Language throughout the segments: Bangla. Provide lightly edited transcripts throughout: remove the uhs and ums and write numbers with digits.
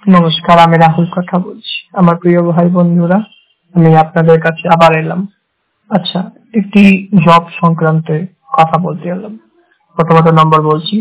নমস্কার, আমি রাহুল কথা বলছি। আমার প্রিয় ভাই বন্ধুরা, আমি আপনাদের কাছে আবার এলাম। আচ্ছা, একটি জব সংক্রান্তে কথা বলতে এলাম। প্রথমত নম্বর বলছি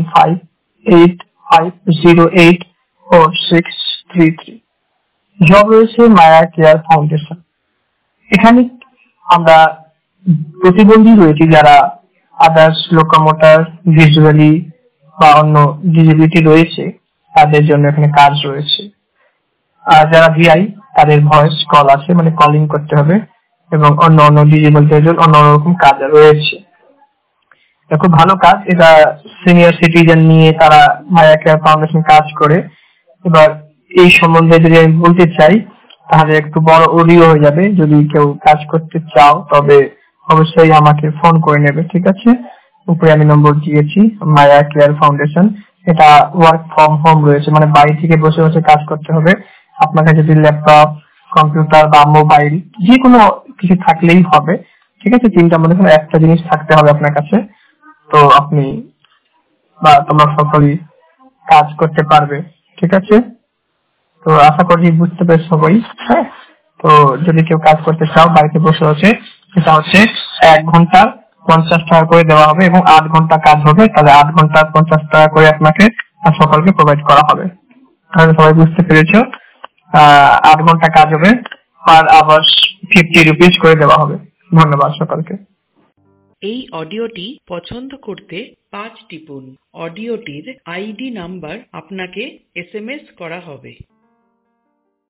7585084633। জব রয়েছে মায়া কেয়ার ফাউন্ডেশন। এখানে আমরা প্রতিবন্ধী রয়েছে যারা আদার্স লোকোমোটর, ভিজুয়ালি বা অন্য ডিসেবিলিটি রয়েছে, তাদের জন্য এখানে কাজ রয়েছে। আর যারা ভিআই তাদের ভয়েস কল আছে, মানে কলিং করতে হবে, এবং অন্য অন্য ডিজেবলদের জন্য অন্য রকম কাজ রয়েছে। এটা খুব ভালো কাজ। এটা সিনিয়র সিটিজেন নিয়ে তারা মায়া কেয়ার ফাউন্ডেশন কাজ করে। এবার এই সম্বন্ধে যদি আমি বলতে চাই তাহলে একটু বড় অডিও হয়ে যাবে। যদি কেউ কাজ করতে চাও তবে অবশ্যই আমাকে ফোন করে নেবে, ঠিক আছে? উপরে আমি নম্বর দিয়েছি। মায়া কেয়ার ফাউন্ডেশন, এটা ওয়ার্ক ফ্রম হোম রয়েছে, মানে বাড়ি থেকে বসে বসে কাজ করতে হবে। আপনার কাছে যদি ল্যাপটপ, কম্পিউটার বা মোবাইল যে কোনো কিছু থাকলেই হবে, ঠিক আছে? তিনটা মধ্যে কোনো একটা জিনিস থাকতে হবে আপনার কাছে। তো আপনি বা তোমরা সকলেই কাজ করতে পারবে, ঠিক আছে? তো আশা করি বুঝতে পেরেছো সবাই। হ্যাঁ, তো যদি কেউ কাজ করতে চাও বাড়িতে বসে আছে, সেটা হচ্ছে 1 ঘন্টা 50 টাকা করে দেওয়া হবে, এবং 8 ঘন্টা কাজ হবে, তাহলে 8 ঘন্টা 50 টাকা করে আপনাকে সকলকে প্রোভাইড করা হবে। তাহলে সবাই বুঝতে পেরেছো। 8 ঘন্টা কাজ হবে, পার আওয়ার্স 50 রুপিস করে দেওয়া হবে। ধন্যবাদ সকলকে। এই অডিওটি পছন্দ করতে 5 টিপুন। অডিওটির আইডি নাম্বার আপনাকে SMS করা হবে।